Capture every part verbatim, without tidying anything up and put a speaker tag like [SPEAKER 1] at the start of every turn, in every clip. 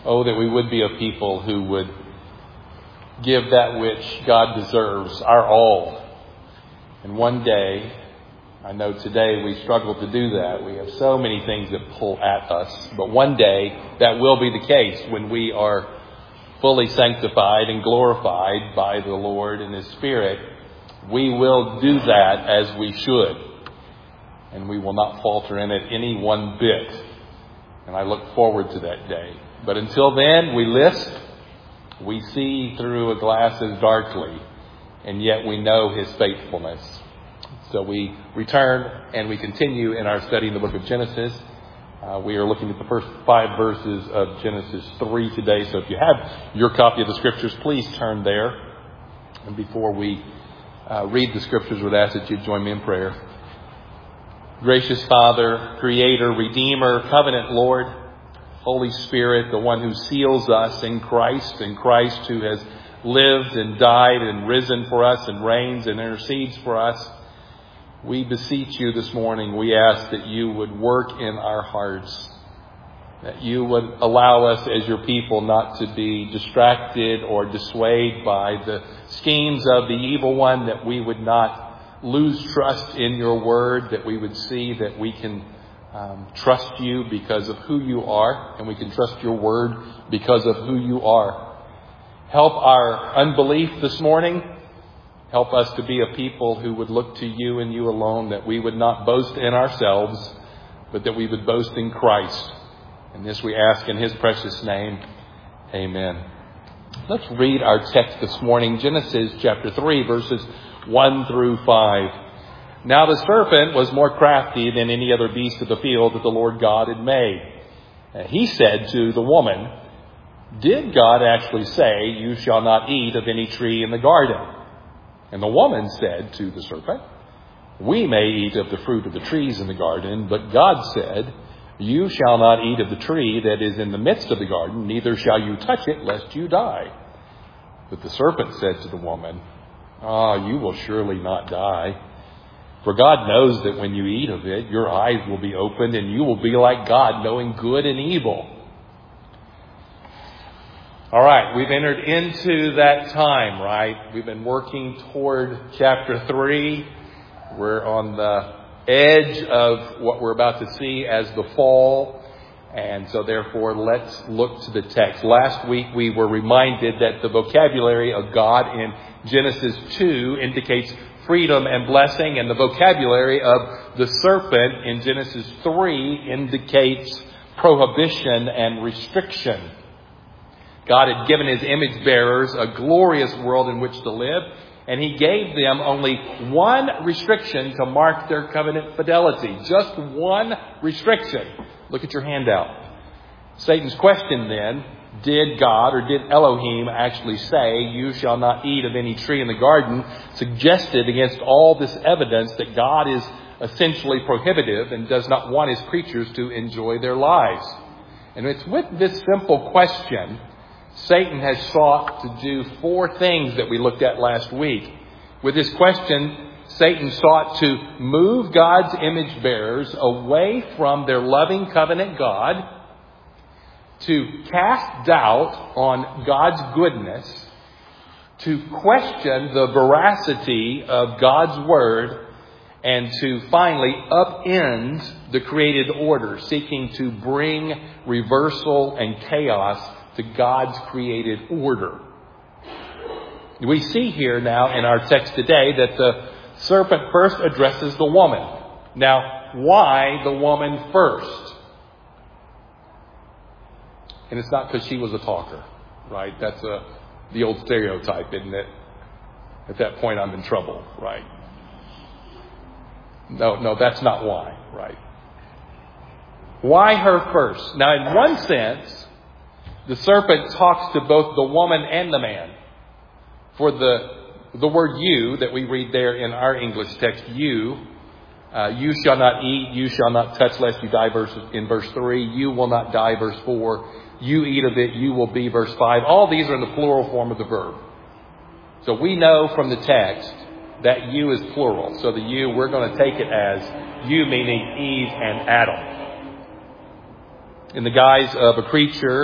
[SPEAKER 1] Oh, that we would be a people who would give that which God deserves, our all. And one day, I know today we struggle to do that. We have so many things that pull at us. But one day, that will be the case when we are fully sanctified and glorified by the Lord and His Spirit. We will do that as we should. And we will not falter in it any one bit. And I look forward to that day. But until then, we lisp. We see through a glass as darkly. And yet we know His faithfulness. So we return and we continue in our study in the book of Genesis. Uh, we are looking at the first five verses of Genesis three today. So if you have your copy of the Scriptures, please turn there. And before we uh, read the Scriptures, I would ask that you join me in prayer. Gracious Father, Creator, Redeemer, Covenant Lord, Holy Spirit, the one who seals us in Christ, and Christ who has lived and died and risen for us and reigns and intercedes for us. We beseech you this morning. We ask that you would work in our hearts, that you would allow us as your people not to be distracted or dissuaded by the schemes of the evil one, that we would not lose trust in your word, that we would see that we can um, trust you because of who you are, and we can trust your word because of who you are. Help our unbelief this morning. Help us to be a people who would look to you and you alone, that we would not boast in ourselves, but that we would boast in Christ. And this we ask in His precious name. Amen. Let's read our text this morning, Genesis chapter three, verses one through five. Now the serpent was more crafty than any other beast of the field that the Lord God had made. He said to the woman, "Did God actually say, 'You shall not eat of any tree in the garden'?" And the woman said to the serpent, "We may eat of the fruit of the trees in the garden, but God said, 'You shall not eat of the tree that is in the midst of the garden, neither shall you touch it, lest you die.' But the serpent said to the woman, 'Ah, you will surely not die. For God knows that when you eat of it, your eyes will be opened, and you will be like God, knowing good and evil.'" All right, we've entered into that time, right? We've been working toward chapter three. We're on the edge of what we're about to see as the fall. And so therefore, let's look to the text. Last week, we were reminded that the vocabulary of God in Genesis two indicates freedom and blessing. And the vocabulary of the serpent in Genesis three indicates prohibition and restriction. God had given His image bearers a glorious world in which to live, and He gave them only one restriction to mark their covenant fidelity. Just one restriction. Look at your handout. Satan's question then, did God or did Elohim actually say, "You shall not eat of any tree in the garden," suggested against all this evidence that God is essentially prohibitive and does not want His creatures to enjoy their lives. And it's with this simple question Satan has sought to do four things that we looked at last week. With this question, Satan sought to move God's image bearers away from their loving covenant God, to cast doubt on God's goodness, to question the veracity of God's word, and to finally upend the created order, seeking to bring reversal and chaos to God's created order. We see here now in our text today that the serpent first addresses the woman. Now, why the woman first? And it's not because she was a talker, right? That's a, the old stereotype, isn't it? At that point, I'm in trouble, right? No, no, that's not why, right? Why her first? Now, in one sense, the serpent talks to both the woman and the man. For the the word "you" that we read there in our English text, "you," uh, "you shall not eat," "you shall not touch lest you die," verse in verse three, "you will not die," verse four, "you eat of it, you will be," verse five. All these are in the plural form of the verb. So we know from the text that "you" is plural. So the "you," we're going to take it as "you," meaning Eve and Adam. In the guise of a creature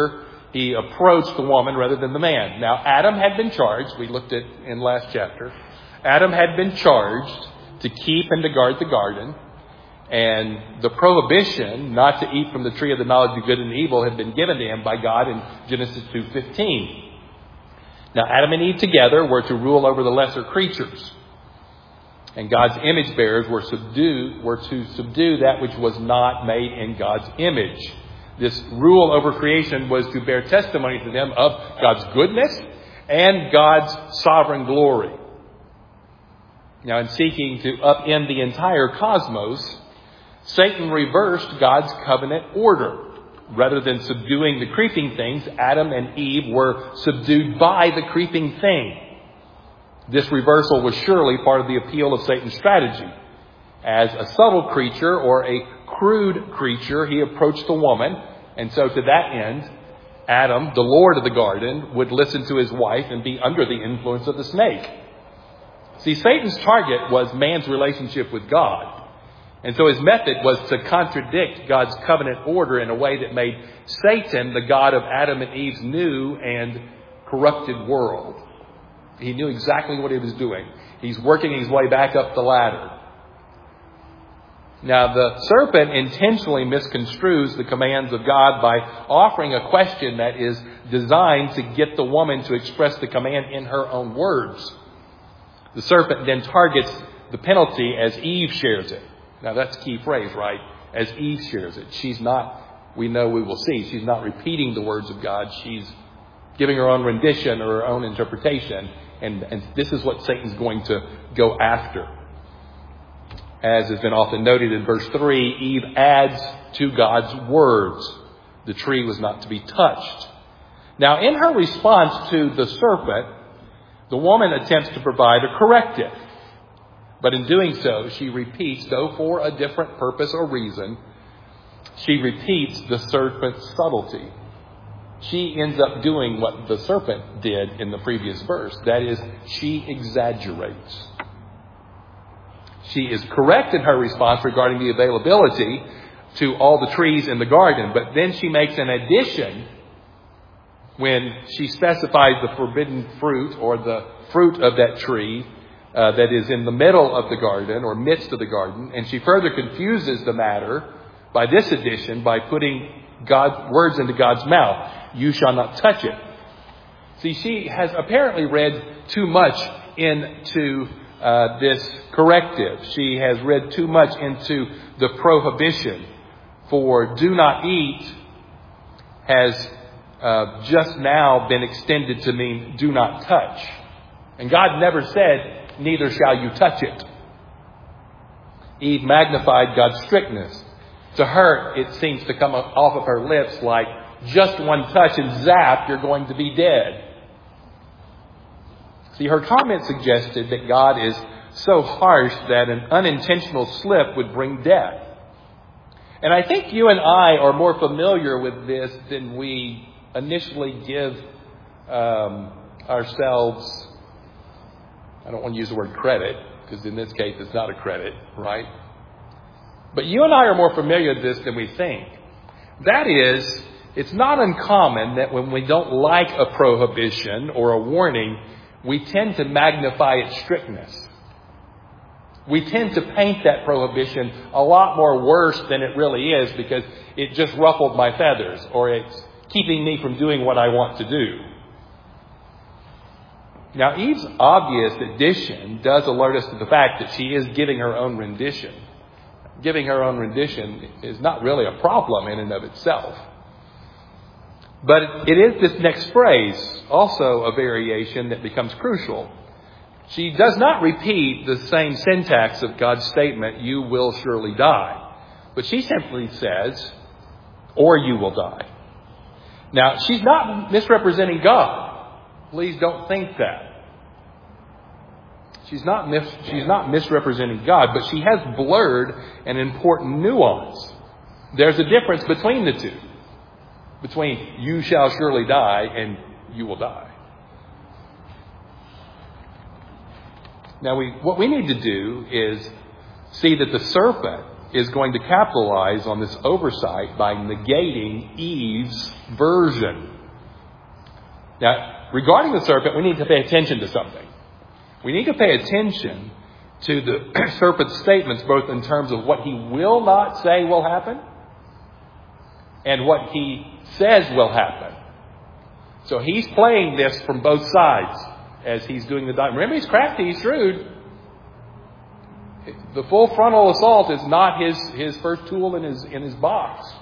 [SPEAKER 1] he approached the woman rather than the man. Now, Adam had been charged. We looked at in last chapter. Adam had been charged to keep and to guard the garden. And the prohibition not to eat from the tree of the knowledge of good and evil had been given to him by God in Genesis two fifteen. Now, Adam and Eve together were to rule over the lesser creatures. And God's image bearers were, subdue, were to subdue that which was not made in God's image. This rule over creation was to bear testimony to them of God's goodness and God's sovereign glory. Now, in seeking to upend the entire cosmos, Satan reversed God's covenant order. Rather than subduing the creeping things, Adam and Eve were subdued by the creeping thing. This reversal was surely part of the appeal of Satan's strategy. As a subtle creature or a crude creature, he approached the woman. And so to that end, Adam, the Lord of the garden, would listen to his wife and be under the influence of the snake. See, Satan's target was man's relationship with God. And so his method was to contradict God's covenant order in a way that made Satan the God of Adam and Eve's new and corrupted world. He knew exactly what he was doing. He's working his way back up the ladder. Now, the serpent intentionally misconstrues the commands of God by offering a question that is designed to get the woman to express the command in her own words. The serpent then targets the penalty as Eve shares it. Now, that's a key phrase, right? As Eve shares it. She's not, we know we will see, she's not repeating the words of God. She's giving her own rendition or her own interpretation. And, and this is what Satan's going to go after. As has been often noted in verse three, Eve adds to God's words. The tree was not to be touched. Now, in her response to the serpent, the woman attempts to provide a corrective. But in doing so, she repeats, though for a different purpose or reason, she repeats the serpent's subtlety. She ends up doing what the serpent did in the previous verse. That is, she exaggerates. She is correct in her response regarding the availability to all the trees in the garden. But then she makes an addition when she specifies the forbidden fruit or the fruit of that tree Uh, that is in the middle of the garden or midst of the garden. And she further confuses the matter by this addition by putting God's words into God's mouth. You shall not touch it. See, she has apparently read too much into uh, this corrective. She has read too much into the prohibition. For do not eat has uh, just now been extended to mean do not touch. And God never said, neither shall you touch it. Eve magnified God's strictness. To her, it seems to come off of her lips like just one touch and zap, you're going to be dead. See, her comment suggested that God is so harsh that an unintentional slip would bring death. And I think you and I are more familiar with this than we initially give um, ourselves. I don't want to use the word credit, because in this case it's not a credit, right? But you and I are more familiar with this than we think. That is, it's not uncommon that when we don't like a prohibition or a warning, we tend to magnify its strictness. We tend to paint that prohibition a lot more worse than it really is because it just ruffled my feathers or it's keeping me from doing what I want to do. Now, Eve's obvious addition does alert us to the fact that she is giving her own rendition. Giving her own rendition is not really a problem in and of itself. But it is this next phrase, also a variation that becomes crucial. She does not repeat the same syntax of God's statement, you will surely die. But she simply says, or you will die. Now, she's not misrepresenting God. Please don't think that. She's not mis- she's not misrepresenting God, but she has blurred an important nuance. There's a difference between the two. Between you shall surely die and you will die. Now, we, what we need to do is see that the serpent is going to capitalize on this oversight by negating Eve's version. Now, regarding the serpent, we need to pay attention to something. We need to pay attention to the serpent's statements, both in terms of what he will not say will happen and what he says will happen. So he's playing this from both sides as he's doing the dialogue. Remember, he's crafty, he's shrewd. The full frontal assault is not his, his first tool in his, in his box.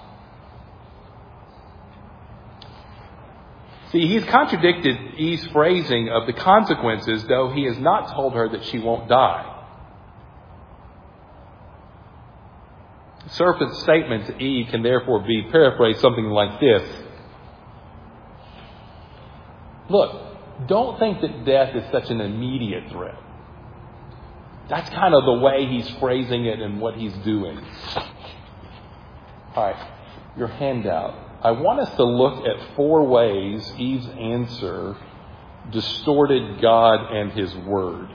[SPEAKER 1] See, he's contradicted Eve's phrasing of the consequences, though he has not told her that she won't die. The serpent's statement to Eve can therefore be paraphrased something like this. Look, don't think that death is such an immediate threat. That's kind of the way he's phrasing it and what he's doing. All right, your handout. I want us to look at four ways Eve's answer distorted God and His Word.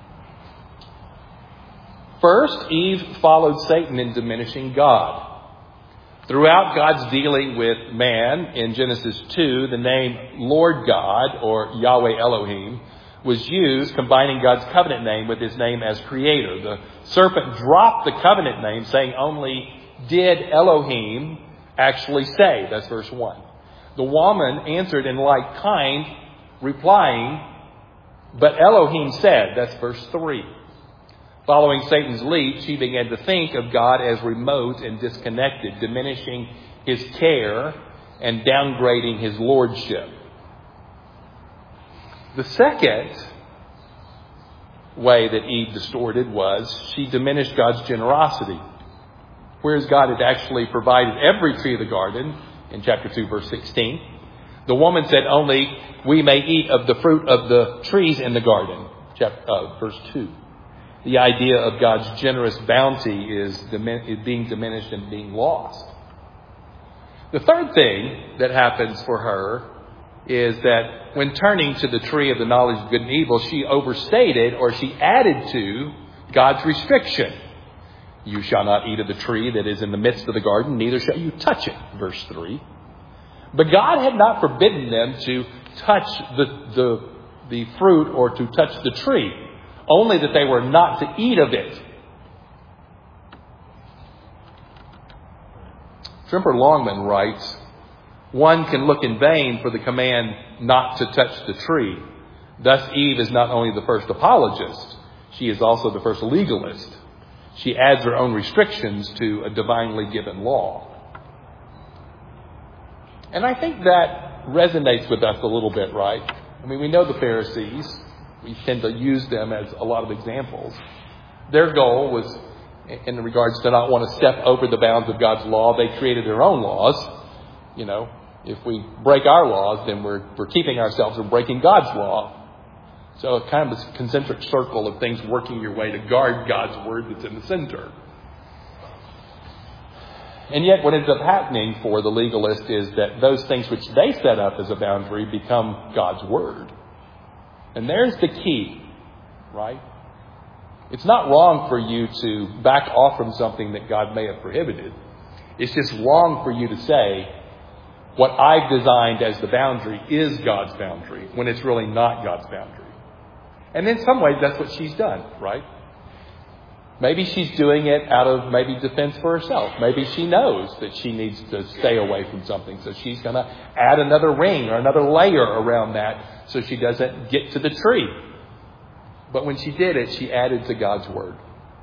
[SPEAKER 1] First, Eve followed Satan in diminishing God. Throughout God's dealing with man in Genesis two, the name Lord God, or Yahweh Elohim, was used, combining God's covenant name with His name as Creator. The serpent dropped the covenant name, saying only, did Elohim actually say? That's verse one. The woman answered in like kind, replying, but Elohim said. That's verse three. Following Satan's lead, she began to think of God as remote and disconnected, diminishing His care and downgrading His lordship. The second way that Eve distorted was she diminished God's generosity. Whereas God had actually provided every tree of the garden in chapter two, verse sixteen. The woman said only we may eat of the fruit of the trees in the garden, chapter, uh, verse two. The idea of God's generous bounty is, dimin- is being diminished and being lost. The third thing that happens for her is that when turning to the tree of the knowledge of good and evil, she overstated or she added to God's restriction. You shall not eat of the tree that is in the midst of the garden, neither shall you touch it, verse three. But God had not forbidden them to touch the, the, the fruit or to touch the tree, only that they were not to eat of it. Trimper Longman writes, one can look in vain for the command not to touch the tree. Thus Eve is not only the first apologist, she is also the first legalist. She adds her own restrictions to a divinely given law. And I think that resonates with us a little bit, right? I mean, we know the Pharisees. We tend to use them as a lot of examples. Their goal was, in regards to not want to step over the bounds of God's law, they created their own laws. You know, if we break our laws, then we're, we're keeping ourselves from breaking God's law. So it's kind of this concentric circle of things working your way to guard God's word that's in the center. And yet what ends up happening for the legalist is that those things which they set up as a boundary become God's word. And there's the key, right? It's not wrong for you to back off from something that God may have prohibited. It's just wrong for you to say, what I've designed as the boundary is God's boundary, when it's really not God's boundary. And in some ways, that's what she's done, right? Maybe she's doing it out of maybe defense for herself. Maybe she knows that she needs to stay away from something. So she's going to add another ring or another layer around that so she doesn't get to the tree. But when she did it, she added to God's word.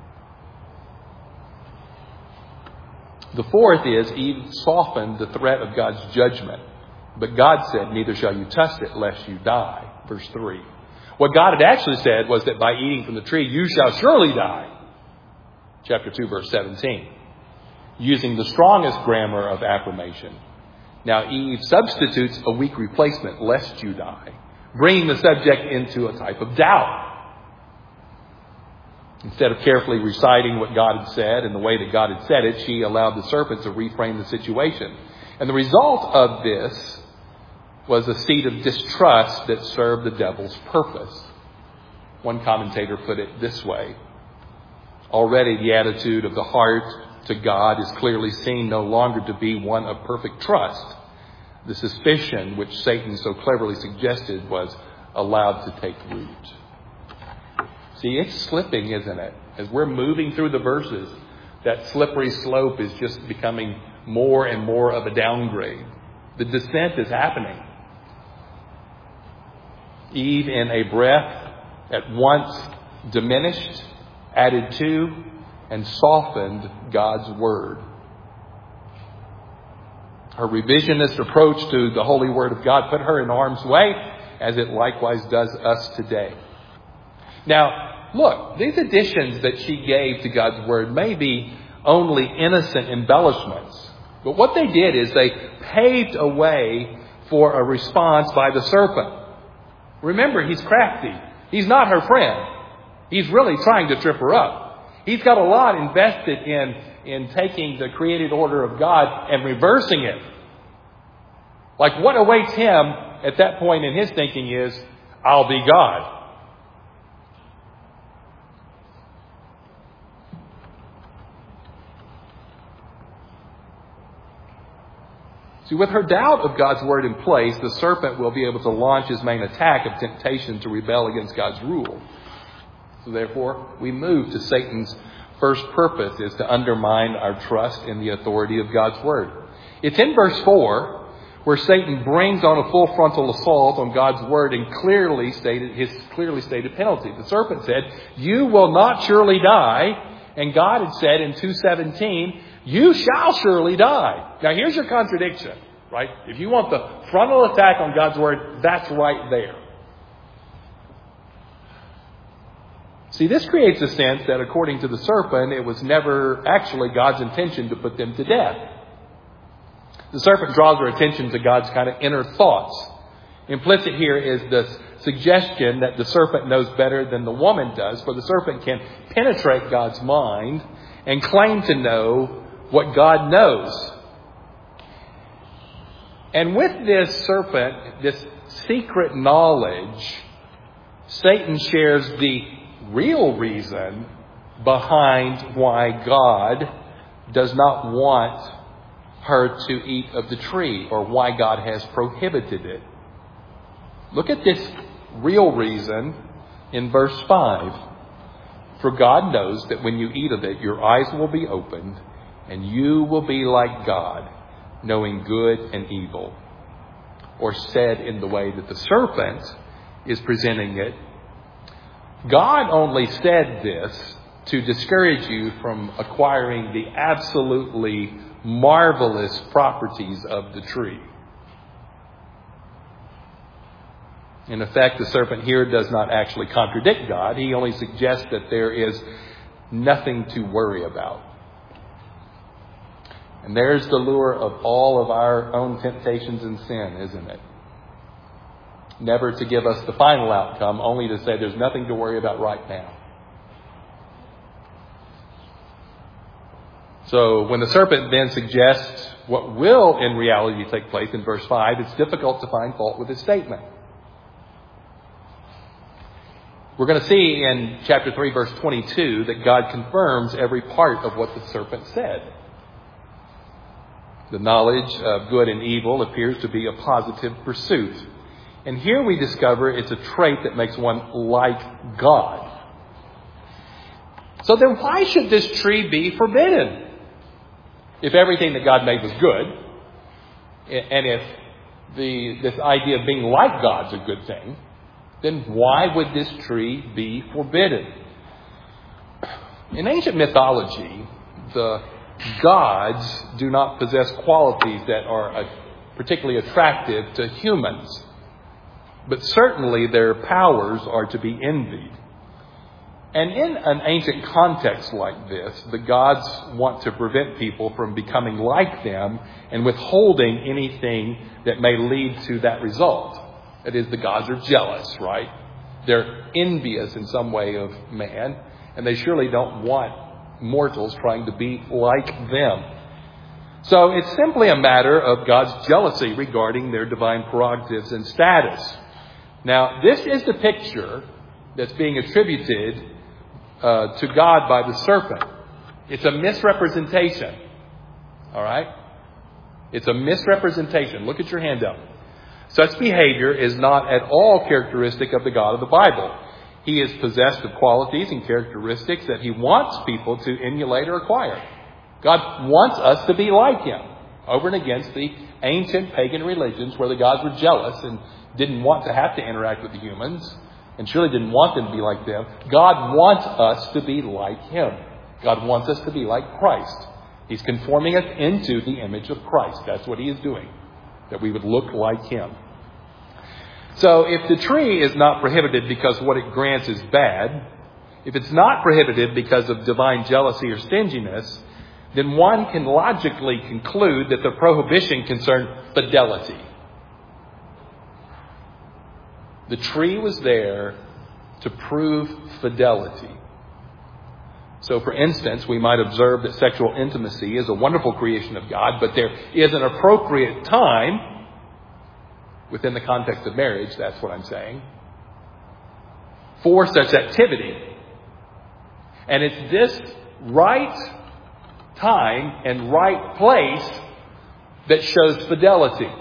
[SPEAKER 1] The fourth is Eve softened the threat of God's judgment. But God said, neither shall you touch it lest you die. Verse three. What God had actually said was that by eating from the tree, you shall surely die. Chapter two, verse seventeen. Using the strongest grammar of affirmation. Now Eve substitutes a weak replacement, lest you die, bringing the subject into a type of doubt. Instead of carefully reciting what God had said and the way that God had said it, she allowed the serpent to reframe the situation. And the result of this was a seed of distrust that served the devil's purpose. One commentator put it this way. Already the attitude of the heart to God is clearly seen no longer to be one of perfect trust. the suspicion which Satan so cleverly suggested was allowed to take root. See, it's slipping, isn't it? As we're moving through the verses, that slippery slope is just becoming more and more of a downgrade. The descent is happening. Eve, in a breath, at once diminished, added to, and softened God's word. Her revisionist approach to the holy word of God put her in harm's way, as it likewise does us today. Now, look, these additions that she gave to God's word may be only innocent embellishments. But what they did is they paved a way for a response by the serpent. Remember, he's crafty. He's not her friend. He's really trying to trip her up. He's got a lot invested in, in taking the created order of God and reversing it. Like what awaits him at that point in his thinking is, I'll be God. See, with her doubt of God's word in place, the serpent will be able to launch his main attack of temptation to rebel against God's rule. So therefore, we move to Satan's first purpose is to undermine our trust in the authority of God's word. It's in verse four where Satan brings on a full frontal assault on God's word and clearly stated his clearly stated penalty. The serpent said, "You will not surely die." And God had said in two seventeen, "You shall surely die." Now here's your contradiction, right? If you want the frontal attack on God's word, that's right there. See, this creates a sense that according to the serpent, it was never actually God's intention to put them to death. The serpent draws our attention to God's kind of inner thoughts. Implicit here is the suggestion that the serpent knows better than the woman does, for the serpent can penetrate God's mind and claim to know what God knows. And with this serpent, this secret knowledge, Satan shares the real reason behind why God does not want her to eat of the tree, or why God has prohibited it. Look at this real reason in verse five. For God knows that when you eat of it, your eyes will be opened, and you will be like God, knowing good and evil. Or said in the way that the serpent is presenting it, God only said this to discourage you from acquiring the absolutely marvelous properties of the tree. In effect, the serpent here does not actually contradict God. He only suggests that there is nothing to worry about. And there's the lure of all of our own temptations and sin, isn't it? Never to give us the final outcome, only to say there's nothing to worry about right now. So when the serpent then suggests what will in reality take place in verse five, it's difficult to find fault with his statement. We're going to see in chapter three, verse twenty-two, that God confirms every part of what the serpent said. The knowledge of good and evil appears to be a positive pursuit. And here we discover it's a trait that makes one like God. So then why should this tree be forbidden? If everything that God made was good, and if the this idea of being like God's a good thing, then why would this tree be forbidden? In ancient mythology, the gods do not possess qualities that are particularly attractive to humans. But certainly their powers are to be envied. And in an ancient context like this, the gods want to prevent people from becoming like them and withholding anything that may lead to that result. That is, the gods are jealous, right? They're envious in some way of man, and they surely don't want mortals trying to be like them. So it's simply a matter of God's jealousy regarding their divine prerogatives and status. Now, this is the picture that's being attributed uh, to God by the serpent. It's a misrepresentation. All right? It's a misrepresentation. Look at your handout. Such behavior is not at all characteristic of the God of the Bible. He is possessed of qualities and characteristics that he wants people to emulate or acquire. God wants us to be like him. Over and against the ancient pagan religions where the gods were jealous and didn't want to have to interact with the humans and surely didn't want them to be like them. God wants us to be like him. God wants us to be like Christ. He's conforming us into the image of Christ. That's what he is doing, that we would look like him. So if the tree is not prohibited because what it grants is bad, if it's not prohibited because of divine jealousy or stinginess, then one can logically conclude that the prohibition concerned fidelity. The tree was there to prove fidelity. So, for instance, we might observe that sexual intimacy is a wonderful creation of God, but there is an appropriate time within the context of marriage, that's what I'm saying, for such activity. And it's this right time and right place that shows fidelity.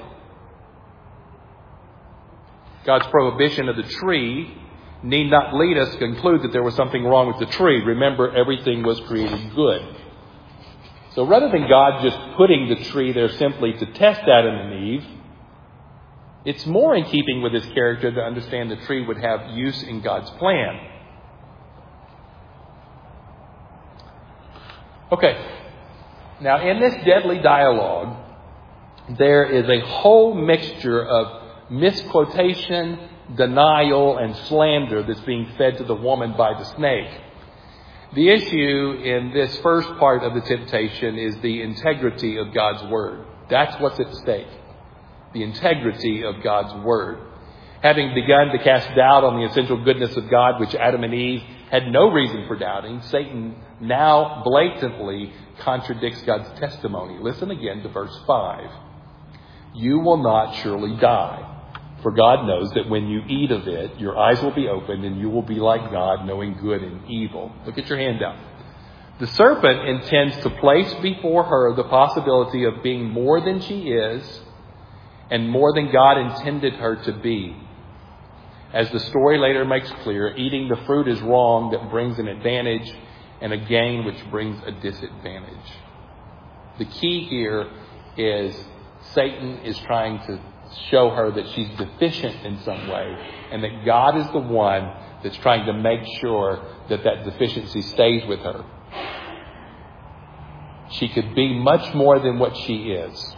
[SPEAKER 1] God's prohibition of the tree need not lead us to conclude that there was something wrong with the tree. Remember, everything was created good. So rather than God just putting the tree there simply to test Adam and Eve, it's more in keeping with his character to understand the tree would have use in God's plan. Okay. Now, in this deadly dialogue, there is a whole mixture of misquotation, denial, and slander that's being fed to the woman by the snake. The issue in this first part of the temptation is the integrity of God's word. That's what's at stake. The integrity of God's word. Having begun to cast doubt on the essential goodness of God, which Adam and Eve had no reason for doubting, Satan now blatantly contradicts God's testimony. Listen again to verse five. You will not surely die. For God knows that when you eat of it, your eyes will be opened and you will be like God, knowing good and evil. Look at your handout. The serpent intends to place before her the possibility of being more than she is and more than God intended her to be. As the story later makes clear, eating the fruit is wrong that brings an advantage and a gain which brings a disadvantage. The key here is Satan is trying to show her that she's deficient in some way and that God is the one that's trying to make sure that that deficiency stays with her. She could be much more than what she is.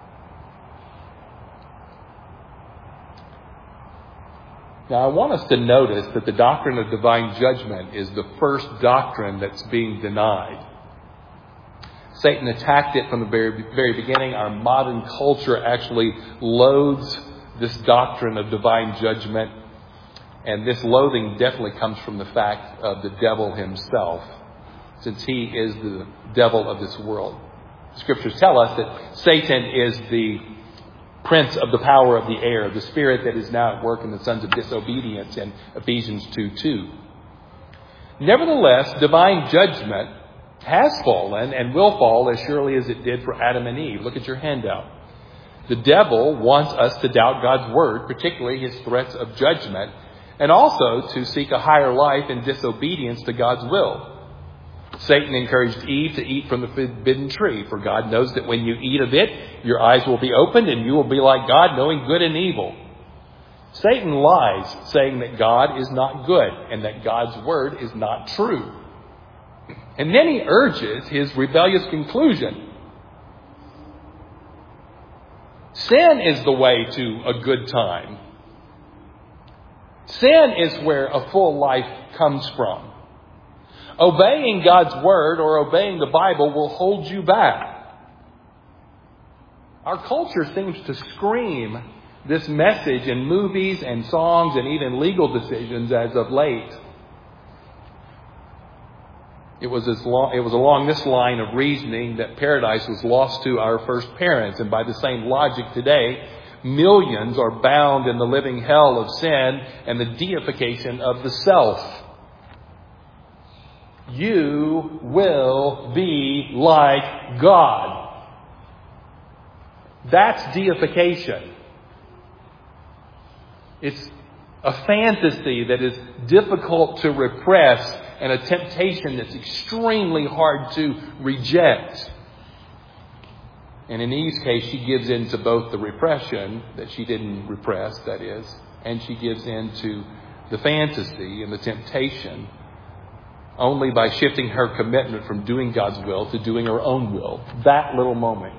[SPEAKER 1] Now, I want us to notice that the doctrine of divine judgment is the first doctrine that's being denied. Satan attacked it from the very, very beginning. Our modern culture actually loathes this doctrine of divine judgment. And this loathing definitely comes from the fact of the devil himself, since he is the devil of this world. Scriptures tell us that Satan is the prince of the power of the air, the spirit that is now at work in the sons of disobedience in Ephesians two two. Nevertheless, divine judgment has fallen and will fall as surely as it did for Adam and Eve. Look at your handout. The devil wants us to doubt God's word, particularly his threats of judgment, and also to seek a higher life in disobedience to God's will. Satan encouraged Eve to eat from the forbidden tree, for God knows that when you eat of it, your eyes will be opened and you will be like God, knowing good and evil. Satan lies, saying that God is not good and that God's word is not true. And then he urges his rebellious conclusion. Sin is the way to a good time. Sin is where a full life comes from. Obeying God's word or obeying the Bible will hold you back. Our culture seems to scream this message in movies and songs and even legal decisions as of late. It was, as long, it was along this line of reasoning that paradise was lost to our first parents. And by the same logic today, millions are bound in the living hell of sin and the deification of the self. You will be like God. That's deification. It's a fantasy that is difficult to repress and a temptation that's extremely hard to reject. And in Eve's case, she gives in to both the repression that she didn't repress, that is, and she gives in to the fantasy and the temptation only by shifting her commitment from doing God's will to doing her own will. That little moment.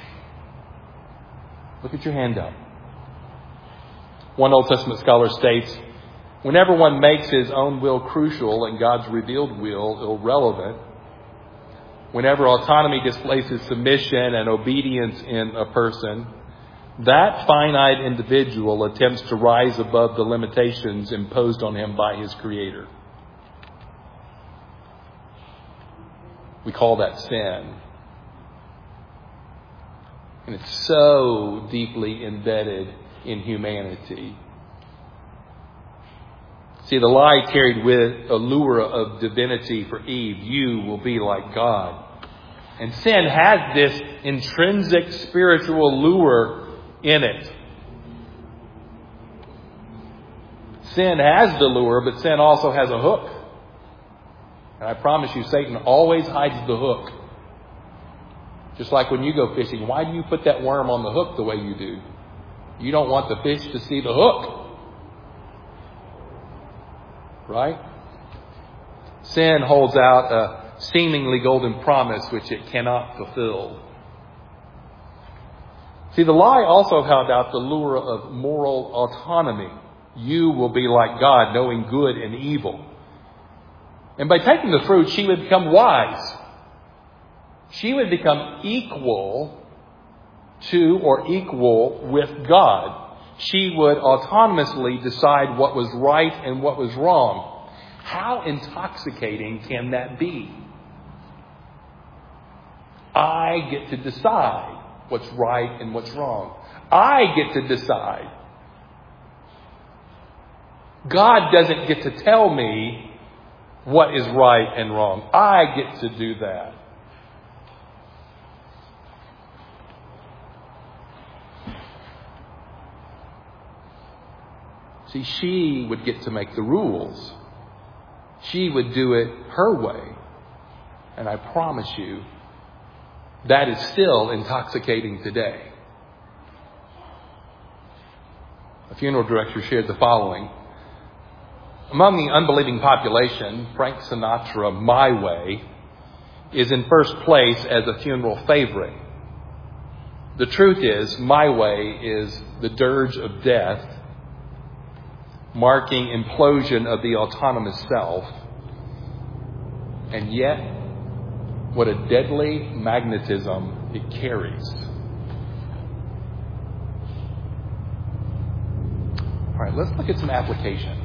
[SPEAKER 1] Look at your handout. One Old Testament scholar states, whenever one makes his own will crucial and God's revealed will irrelevant, whenever autonomy displaces submission and obedience in a person, that finite individual attempts to rise above the limitations imposed on him by his Creator. We call that sin. And it's so deeply embedded in humanity. See, the lie carried with a lure of divinity for Eve. You will be like God. And sin has this intrinsic spiritual lure in it. Sin has the lure, but sin also has a hook. And I promise you, Satan always hides the hook. Just like when you go fishing, why do you put that worm on the hook the way you do? You don't want the fish to see the hook. Right? Sin holds out a seemingly golden promise which it cannot fulfill. See, the lie also held out the lure of moral autonomy. You will be like God, knowing good and evil. And by taking the fruit, she would become wise. She would become equal to or equal with God. She would autonomously decide what was right and what was wrong. How intoxicating can that be? I get to decide what's right and what's wrong. I get to decide. God doesn't get to tell me what is right and wrong. I get to do that. See, she would get to make the rules. She would do it her way. And I promise you, that is still intoxicating today. A funeral director shared the following. Among the unbelieving population, Frank Sinatra, My Way, is in first place as a funeral favorite. The truth is, My Way is the dirge of death, marking implosion of the autonomous self. And yet, what a deadly magnetism it carries. All right, let's look at some application.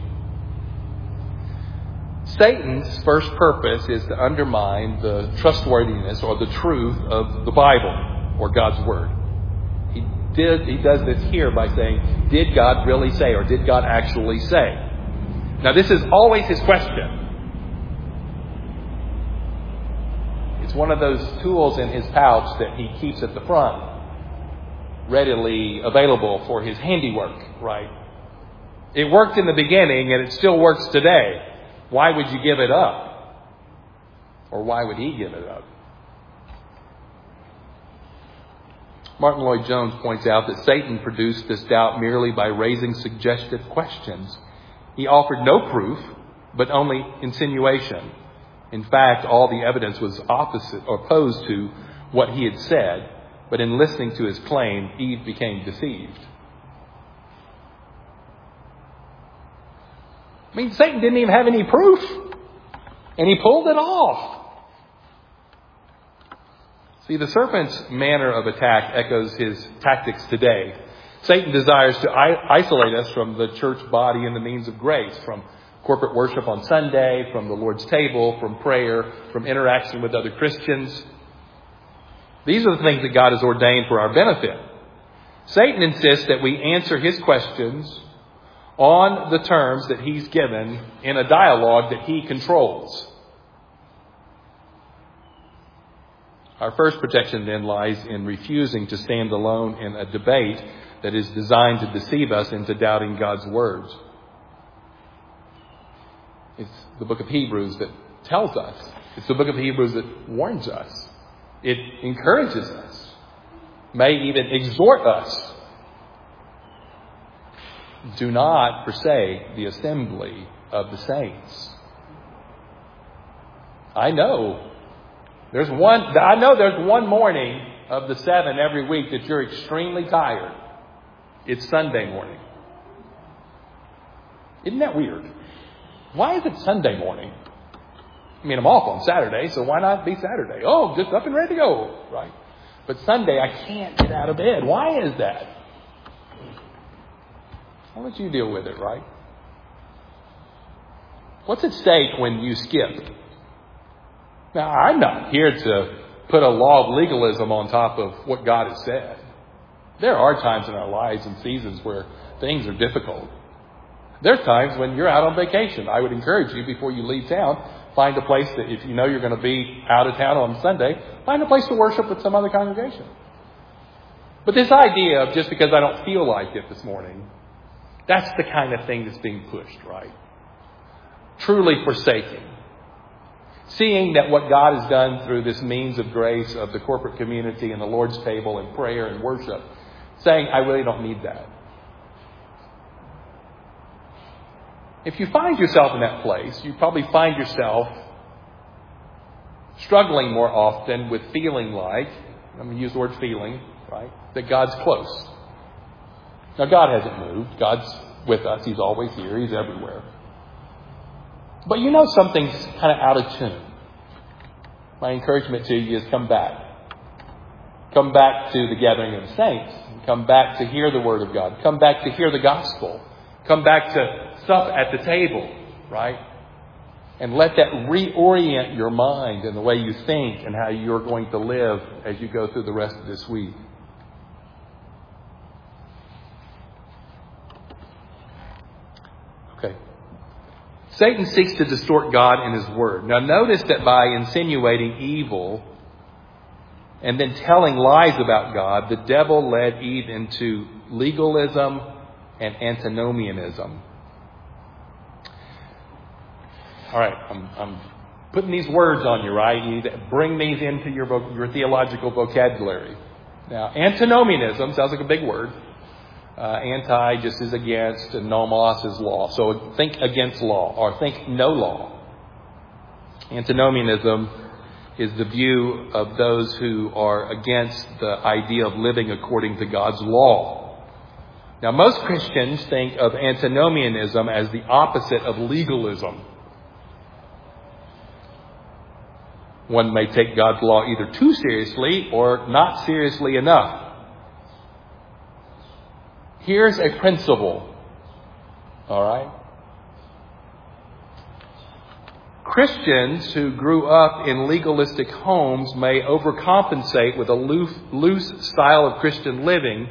[SPEAKER 1] Satan's first purpose is to undermine the trustworthiness or the truth of the Bible or God's Word. He did. He does this here by saying, did God really say, or did God actually say? Now, this is always his question. It's one of those tools in his pouch that he keeps at the front, readily available for his handiwork, right? It worked in the beginning and it still works today. Why would you give it up? Or why would he give it up? Martin Lloyd-Jones points out that Satan produced this doubt merely by raising suggestive questions. He offered no proof, but only insinuation. In fact, all the evidence was opposite or opposed to what he had said, but in listening to his claim, Eve became deceived. I mean, Satan didn't even have any proof, and he pulled it off. See, the serpent's manner of attack echoes his tactics today. Satan desires to isolate us from the church body and the means of grace, from corporate worship on Sunday, from the Lord's table, from prayer, from interaction with other Christians. These are the things that God has ordained for our benefit. Satan insists that we answer his questions on the terms that he's given in a dialogue that he controls. Our first protection then lies in refusing to stand alone in a debate that is designed to deceive us into doubting God's words. It's the book of Hebrews that tells us. It's the book of Hebrews that warns us. It encourages us. May even exhort us. Do not forsake the assembly of the saints. I know there's one, I know there's one morning of the seven every week that you're extremely tired. It's Sunday morning. Isn't that weird? Why is it Sunday morning? I mean, I'm off on Saturday, so why not be Saturday? Oh, just up and ready to go, right? But Sunday, I can't get out of bed. Why is that? I'll let you deal with it, right? What's at stake when you skip? Now, I'm not here to put a law of legalism on top of what God has said. There are times in our lives and seasons where things are difficult. There's times when you're out on vacation. I would encourage you, before you leave town, find a place that, if you know you're going to be out of town on Sunday, find a place to worship with some other congregation. But this idea of just because I don't feel like it this morning, that's the kind of thing that's being pushed, right? Truly forsaking. Seeing that what God has done through this means of grace of the corporate community and the Lord's table and prayer and worship, saying, I really don't need that. If you find yourself in that place, you probably find yourself struggling more often with feeling like, I'm going to use the word feeling, right, that God's close. Now, God hasn't moved. God's with us. He's always here. He's everywhere. But you know something's kind of out of tune. My encouragement to you is come back. Come back to the gathering of the saints. Come back to hear the Word of God. Come back to hear the gospel. Come back to sup at the table, right? And let that reorient your mind and the way you think and how you're going to live as you go through the rest of this week. Okay. Satan seeks to distort God and His Word. Now notice that by insinuating evil and then telling lies about God, the devil led Eve into legalism and antinomianism. All right, I'm, I'm putting these words on you, right? You need to bring these into your, your theological vocabulary. Now, antinomianism sounds like a big word. Uh, anti just is against, and nomos is law. So think against law, or think no law. Antinomianism is the view of those who are against the idea of living according to God's law. Now, most Christians think of antinomianism as the opposite of legalism. One may take God's law either too seriously or not seriously enough. Here's a principle. All right? Christians who grew up in legalistic homes may overcompensate with a loose, loose style of Christian living,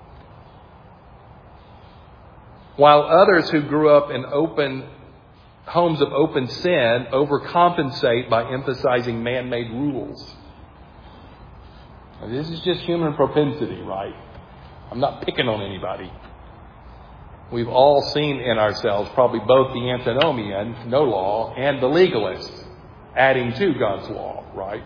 [SPEAKER 1] while others who grew up in open homes of open sin overcompensate by emphasizing man-made rules. Now, this is just human propensity, right? I'm not picking on anybody. We've all seen in ourselves probably both the antinomian, no law, and the legalist, adding to God's law, right?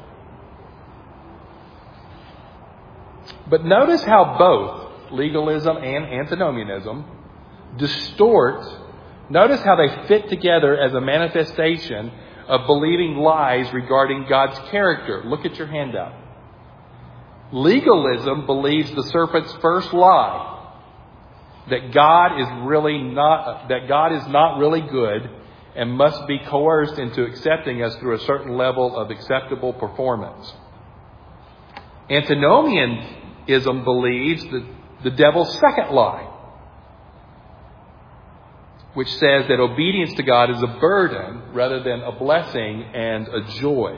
[SPEAKER 1] But notice how both legalism and antinomianism distort. Notice how they fit together as a manifestation of believing lies regarding God's character. Look at your handout. Legalism believes the serpent's first lie, that God is really not, that God is not really good and must be coerced into accepting us through a certain level of acceptable performance. Antinomianism believes that the devil's second lie, which says that obedience to God is a burden rather than a blessing and a joy.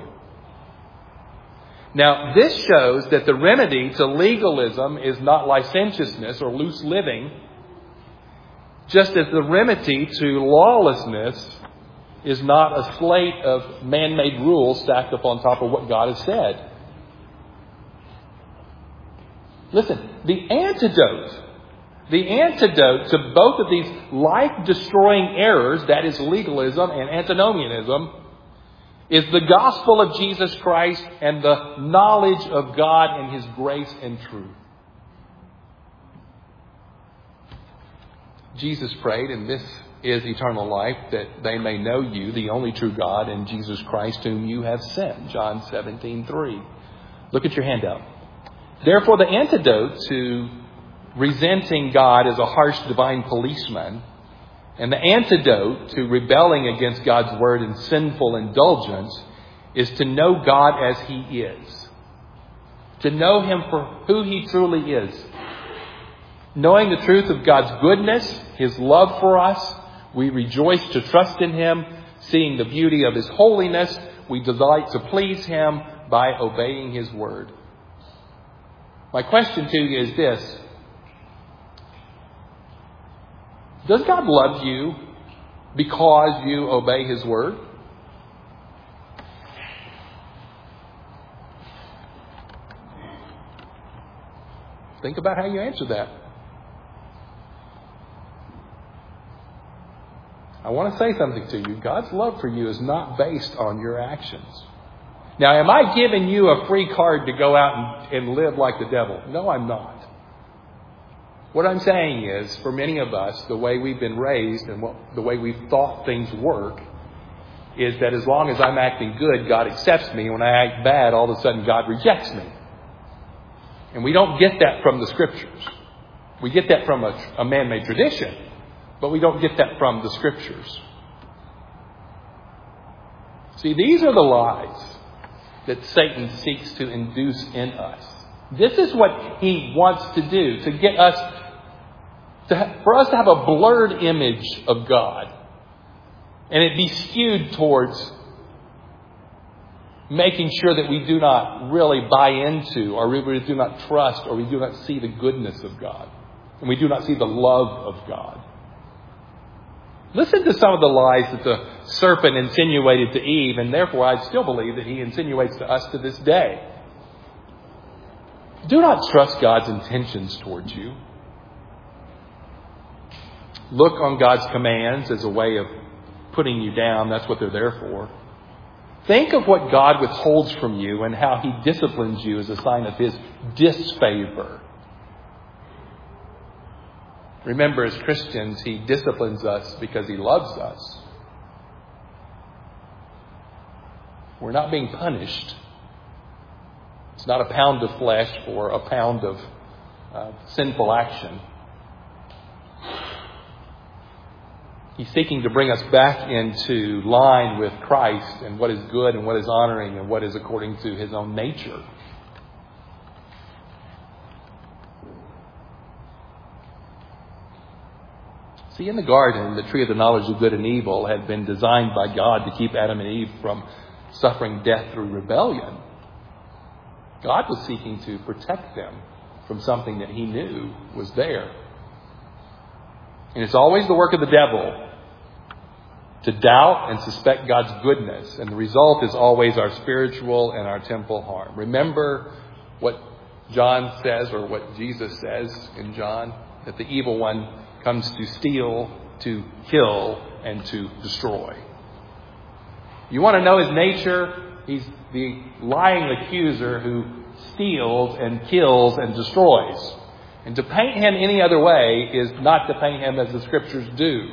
[SPEAKER 1] Now, this shows that the remedy to legalism is not licentiousness or loose living, just as the remedy to lawlessness is not a slate of man-made rules stacked up on top of what God has said. Listen, the antidote, the antidote to both of these life-destroying errors, that is legalism and antinomianism, is the gospel of Jesus Christ and the knowledge of God and His grace and truth. Jesus prayed, and this is eternal life, that they may know you, the only true God, and Jesus Christ whom you have sent. John seventeen three. Look at your handout. Therefore, the antidote to resenting God as a harsh divine policeman, and the antidote to rebelling against God's word and sinful indulgence, is to know God as He is. To know Him for who He truly is. Knowing the truth of God's goodness, His love for us, we rejoice to trust in Him. Seeing the beauty of His holiness, we delight to please Him by obeying His word. My question to you is this. Does God love you because you obey His word? Think about how you answer that. I want to say something to you. God's love for you is not based on your actions. Now, am I giving you a free card to go out and, and live like the devil? No, I'm not. What I'm saying is, for many of us, the way we've been raised and what, the way we've thought things work is that as long as I'm acting good, God accepts me. When I act bad, all of a sudden God rejects me. And we don't get that from the Scriptures. We get that from a, a man-made tradition, but we don't get that from the Scriptures. See, these are the lies that Satan seeks to induce in us. This is what he wants to do, to get us, to ha- for us to have a blurred image of God. And it be skewed towards making sure that we do not really buy into, or we do not trust, or we do not see the goodness of God. And we do not see the love of God. Listen to some of the lies that the serpent insinuated to Eve, and therefore I still believe that he insinuates to us to this day. Do not trust God's intentions towards you. Look on God's commands as a way of putting you down. That's what they're there for. Think of what God withholds from you and how He disciplines you as a sign of His disfavor. Remember, as Christians, He disciplines us because He loves us. We're not being punished. It's not a pound of flesh for a pound of uh, sinful action. He's seeking to bring us back into line with Christ and what is good and what is honoring and what is according to His own nature. See, in the garden, the tree of the knowledge of good and evil had been designed by God to keep Adam and Eve from suffering death through rebellion. God was seeking to protect them from something that He knew was there. And it's always the work of the devil to doubt and suspect God's goodness. And the result is always our spiritual and our temporal harm. Remember what John says, or what Jesus says in John, that the evil one comes to steal, to kill, and to destroy. You want to know his nature? He's the lying accuser who steals and kills and destroys. And to paint him any other way is not to paint him as the Scriptures do.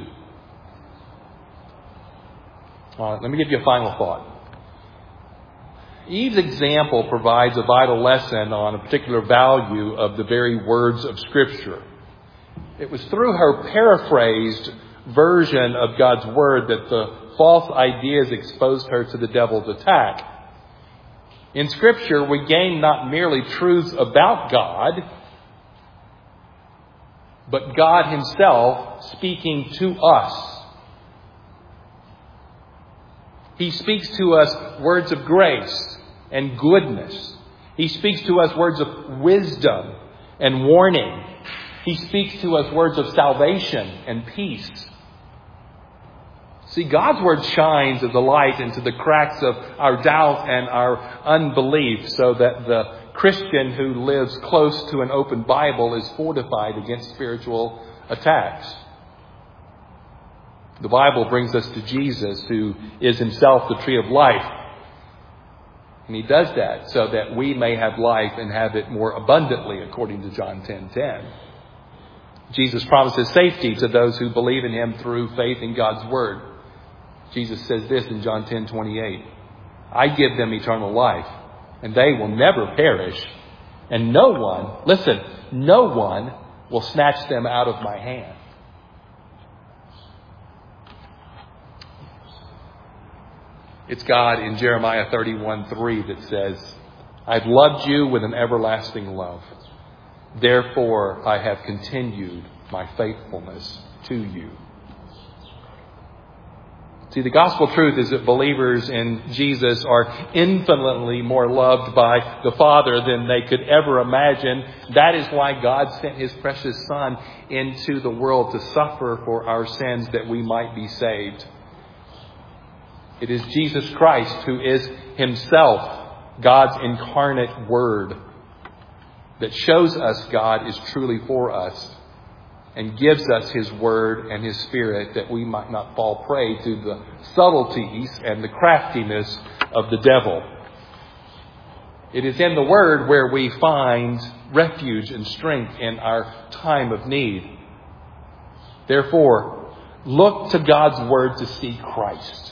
[SPEAKER 1] All right, let me give you a final thought. Eve's example provides a vital lesson on a particular value of the very words of Scripture. It was through her paraphrased version of God's Word that the false ideas exposed her to the devil's attack. In Scripture, we gain not merely truths about God, but God Himself speaking to us. He speaks to us words of grace and goodness. He speaks to us words of wisdom and warning. He speaks to us words of salvation and peace. See, God's Word shines as a light into the cracks of our doubt and our unbelief, so that the Christian who lives close to an open Bible is fortified against spiritual attacks. The Bible brings us to Jesus, who is himself the tree of life. And he does that so that we may have life and have it more abundantly, according to John ten ten. Jesus promises safety to those who believe in him through faith in God's word. Jesus says this in John ten twenty-eight. I give them eternal life, and they will never perish. And no one, listen, no one will snatch them out of my hand. It's God in Jeremiah thirty-one three that says, I've loved you with an everlasting love. Therefore, I have continued my faithfulness to you. See, the gospel truth is that believers in Jesus are infinitely more loved by the Father than they could ever imagine. That is why God sent his precious Son into the world to suffer for our sins that we might be saved. It is Jesus Christ who is himself God's incarnate Word that shows us God is truly for us and gives us his Word and his Spirit that we might not fall prey to the subtleties and the craftiness of the devil. It is in the Word where we find refuge and strength in our time of need. Therefore, look to God's Word to see Christ.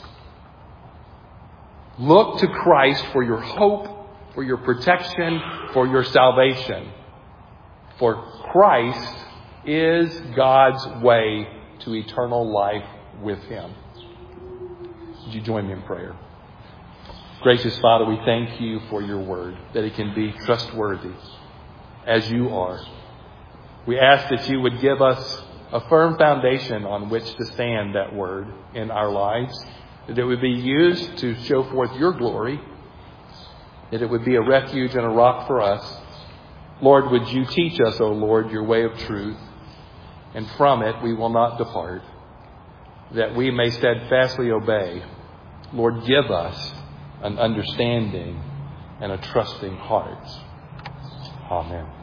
[SPEAKER 1] Look to Christ for your hope, for your protection, for your salvation. For Christ is God's way to eternal life with him. Would you join me in prayer? Gracious Father, we thank you for your word, that it can be trustworthy as you are. We ask that you would give us a firm foundation on which to stand that word in our lives, that it would be used to show forth your glory, that it would be a refuge and a rock for us. Lord, would you teach us, O Lord, your way of truth, and from it we will not depart, that we may steadfastly obey. Lord, give us an understanding and a trusting heart. Amen.